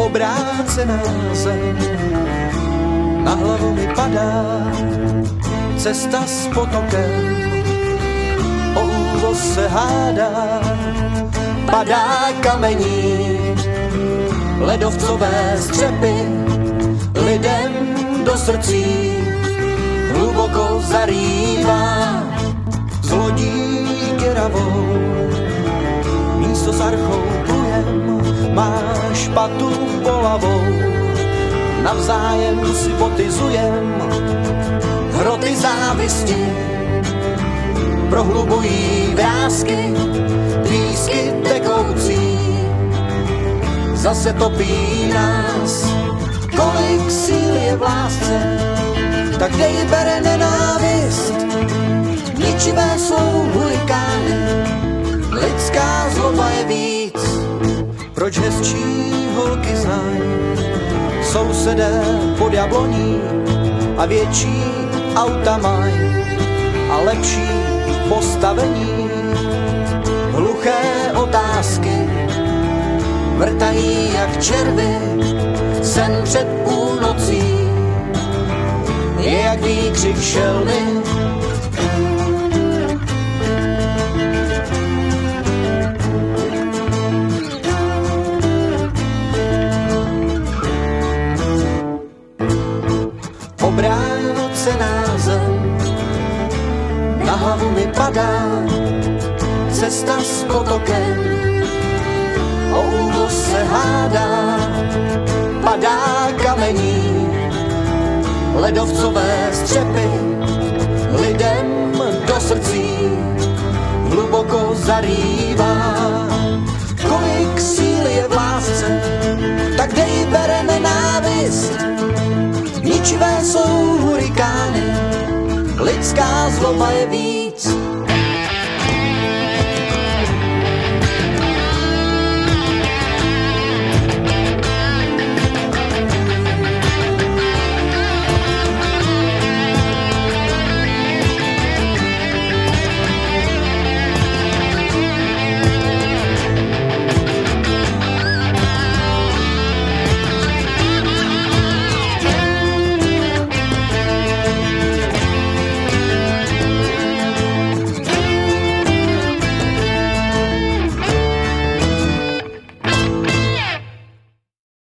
obrácená zem, na hlavu mi padá cesta s potokem, o úvoz se hádá, padá kamení, ledovcové střepy lidem do srdcí hluboko zarývá s lodí děravou. Místo s archou plujem, máš patu bolavou, navzájem si potizujem hroty závisti, prohlubují vrásky, písky tekoucí, zase topí nás, kolik síl je v lásce, tak dej bere nenávist, ničivé jsou hurikány, lidská zloba je víc, proč hezčí holky znají, sousedé pod jabloní a větší auta mají a lepší postavení, hluché otázky vrtají jak červy, sen před půlnocí je jak výkřik šelmy. Obrácená zem, na hlavu mi padá cesta s potokem, o úvoz se hádá, padá kamení, ledovcové střepy lidem do srdcí hluboko zarývá. Kolik síly je v lásce, tak dej bere nenávist, ničivé jsou hurikány, lidská zloba je víc,